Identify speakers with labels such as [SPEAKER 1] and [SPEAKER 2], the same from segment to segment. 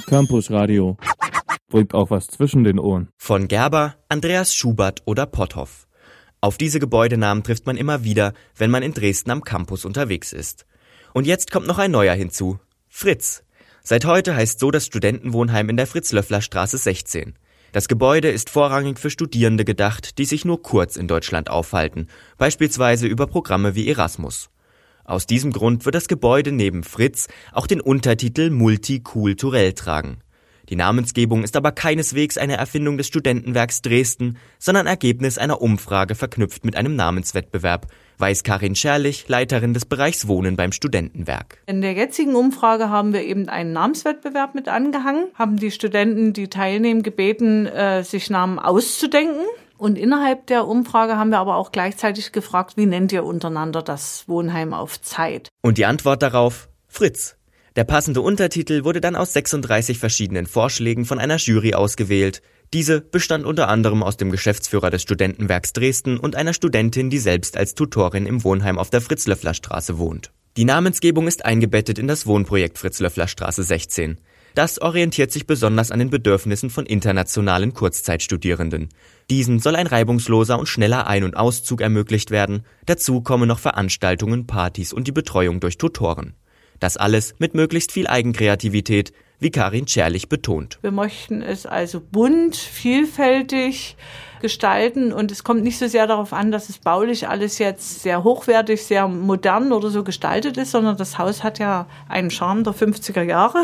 [SPEAKER 1] Campusradio. Bringt auch was zwischen den Ohren.
[SPEAKER 2] Von Gerber, Andreas Schubert oder Potthoff. Auf diese Gebäudenamen trifft man immer wieder, wenn man in Dresden am Campus unterwegs ist. Und jetzt kommt noch ein neuer hinzu. Fritz. Seit heute heißt so das Studentenwohnheim in der Fritz-Löffler-Straße 16. Das Gebäude ist vorrangig für Studierende gedacht, die sich nur kurz in Deutschland aufhalten, beispielsweise über Programme wie Erasmus. Aus diesem Grund wird das Gebäude neben Fritz auch den Untertitel Multikulturell tragen. Die Namensgebung ist aber keineswegs eine Erfindung des Studentenwerks Dresden, sondern Ergebnis einer Umfrage verknüpft mit einem Namenswettbewerb, weiß Karin Scherlich, Leiterin des Bereichs Wohnen beim Studentenwerk.
[SPEAKER 3] In der jetzigen Umfrage haben wir eben einen Namenswettbewerb mit angehangen, haben die Studenten, die teilnehmen, gebeten, sich Namen auszudenken. Und innerhalb der Umfrage haben wir aber auch gleichzeitig gefragt, wie nennt ihr untereinander das Wohnheim auf Zeit?
[SPEAKER 2] Und die Antwort darauf? Fritz. Der passende Untertitel wurde dann aus 36 verschiedenen Vorschlägen von einer Jury ausgewählt. Diese bestand unter anderem aus dem Geschäftsführer des Studentenwerks Dresden und einer Studentin, die selbst als Tutorin im Wohnheim auf der Fritz-Löffler-Straße wohnt. Die Namensgebung ist eingebettet in das Wohnprojekt Fritz-Löffler-Straße 16. Das orientiert sich besonders an den Bedürfnissen von internationalen Kurzzeitstudierenden. Diesen soll ein reibungsloser und schneller Ein- und Auszug ermöglicht werden. Dazu kommen noch Veranstaltungen, Partys und die Betreuung durch Tutoren. Das alles mit möglichst viel Eigenkreativität, wie Karin Scherlich betont.
[SPEAKER 3] Wir möchten es also bunt, vielfältig gestalten und es kommt nicht so sehr darauf an, dass es baulich alles jetzt sehr hochwertig, sehr modern oder so gestaltet ist, sondern das Haus hat ja einen Charme der 50er Jahre.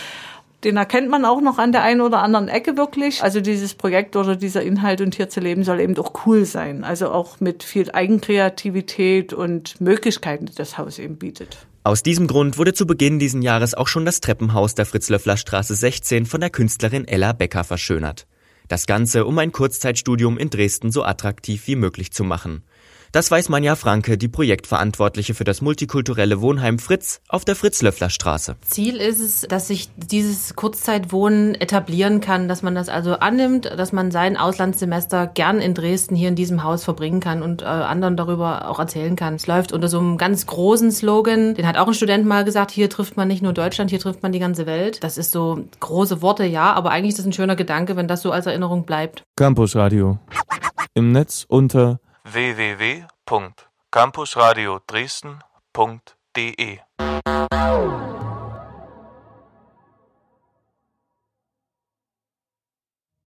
[SPEAKER 3] Den erkennt man auch noch an der einen oder anderen Ecke wirklich. Also dieses Projekt oder dieser Inhalt und hier zu leben soll eben auch cool sein. Also auch mit viel Eigenkreativität und Möglichkeiten, die das Haus eben bietet.
[SPEAKER 2] Aus diesem Grund wurde zu Beginn diesen Jahres auch schon das Treppenhaus der Fritz-Löffler-Straße 16 von der Künstlerin Ella Becker verschönert. Das Ganze, um ein Kurzzeitstudium in Dresden so attraktiv wie möglich zu machen. Das weiß Manja Franke, die Projektverantwortliche für das multikulturelle Wohnheim Fritz auf der Fritz-Löffler-Straße.
[SPEAKER 4] Ziel ist es, dass sich dieses Kurzzeitwohnen etablieren kann, dass man das also annimmt, dass man sein Auslandssemester gern in Dresden hier in diesem Haus verbringen kann und anderen darüber auch erzählen kann. Es läuft unter so einem ganz großen Slogan, den hat auch ein Student mal gesagt, hier trifft man nicht nur Deutschland, hier trifft man die ganze Welt. Das ist so große Worte, ja, aber eigentlich ist das ein schöner Gedanke, wenn das so als Erinnerung bleibt.
[SPEAKER 1] Campusradio. Im Netz unter
[SPEAKER 5] www.campusradiodresden.de